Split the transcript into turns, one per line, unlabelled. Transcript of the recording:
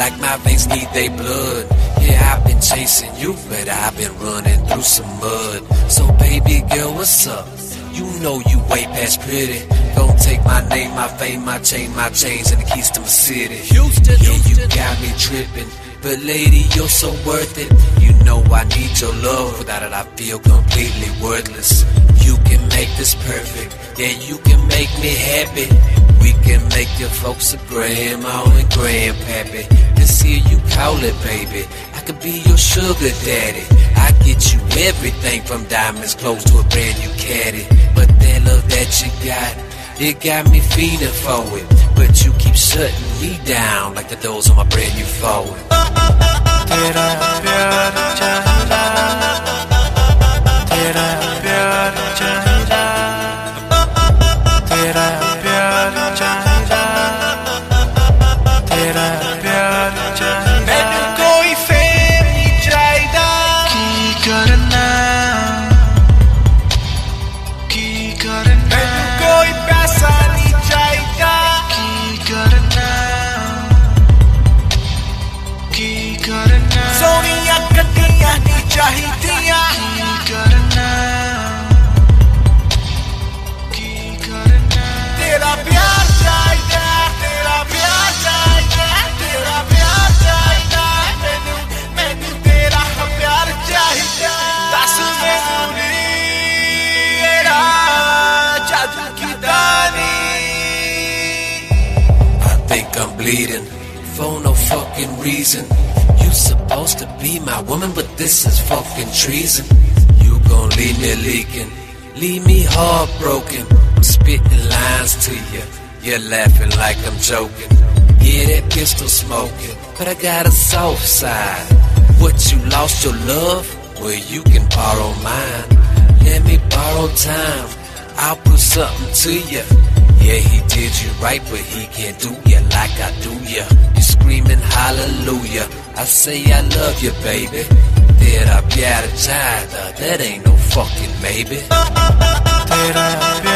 like my veins need they blood. Yeah, I've been chasing you, but I've been running through some mud. So baby girl, what's up? You know you way past pretty. Don't take my name, my fame, my chain, my chains, and the keys to my city. Houston, yeah, you got me tripping, but lady, you're so worth it. You know I need your love, without it I feel completely worthless. You can make this perfect, yeah, you can make me happy. We can make your folks a grandma and grandpappy. This here you call it, baby, I could be your sugar daddy. I get you everything from diamonds, clothes to a brand new caddy. But that love that you got, it got me feeling for it. But you keep shutting me down like the doors on my brand new Ford.
तेरा प्यार चाहिदा, तेरा प्यार चाहिदा, तेरा प्यार चाहिदा, तेरा प्यार चाहिदा। मैनू कोई फेम नहीं चाहिदा, की करना, की करना। मैनू कोई पैसा नहीं चाहिदा, की करना, की करना। सोनिया गड्डियां नहीं चाहिदियां, की करना, की करना। तेरा प्यार चाहिदा, तेरा प्यार चाहिदा, तेरा प्यार चाहिदा। मैनू मैनू तेरा प्यार चाहिदा। दस मैनू नी तेरा जादू कीता नी।
I think I'm bleeding for no fucking reason. You supposed to be my woman, but this is fucking treason. You gon' leave me leaking, leave me heartbroken. I'm spitting lines to you, you're laughing like I'm joking. Yeah, that pistol smoking, but I got a soft side. What, you lost your love? Well, you can borrow mine. Let me borrow time, I'll put something to you. Yeah, he did you right, but he can't do ya like I do ya. You screaming hallelujah, I say I love you, baby. Tera pyar chada, that ain't no fucking maybe.
तेरा